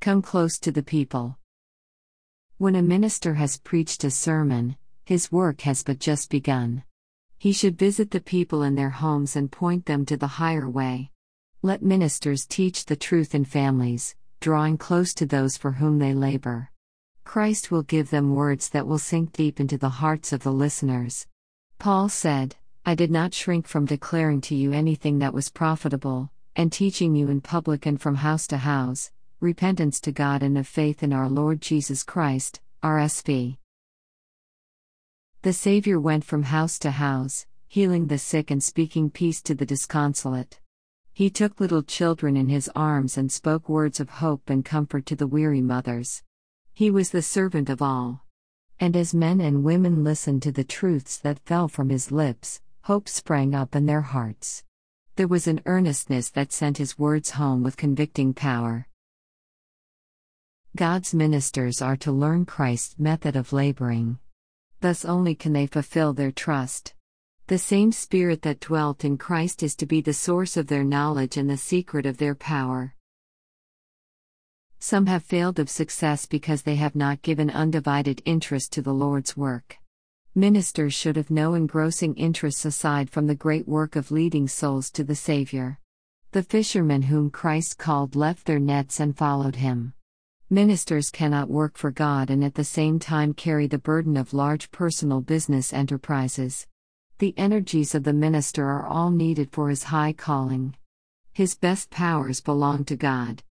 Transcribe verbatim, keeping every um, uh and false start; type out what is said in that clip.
Come close to the people. When a minister has preached a sermon, his work has but just begun. He should visit the people in their homes and point them to the higher way. Let ministers teach the truth in families, drawing close to those for whom they labor. Christ will give them words that will sink deep into the hearts of the listeners. Paul said, "I did not shrink from declaring to you anything that was profitable, and teaching you in public and from house to house, repentance to God and of faith in our Lord Jesus Christ." R S V. The Savior went from house to house, healing the sick and speaking peace to the disconsolate. He took little children in his arms and spoke words of hope and comfort to the weary mothers. He was the servant of all. And as men and women listened to the truths that fell from his lips, hope sprang up in their hearts. There was an earnestness that sent his words home with convicting power. God's ministers are to learn Christ's method of laboring. Thus only can they fulfill their trust. The same Spirit that dwelt in Christ is to be the source of their knowledge and the secret of their power. Some have failed of success because they have not given undivided interest to the Lord's work. Ministers should have no engrossing interests aside from the great work of leading souls to the Savior. The fishermen whom Christ called left their nets and followed him. Ministers cannot work for God and at the same time carry the burden of large personal business enterprises. The energies of the minister are all needed for his high calling. His best powers belong to God.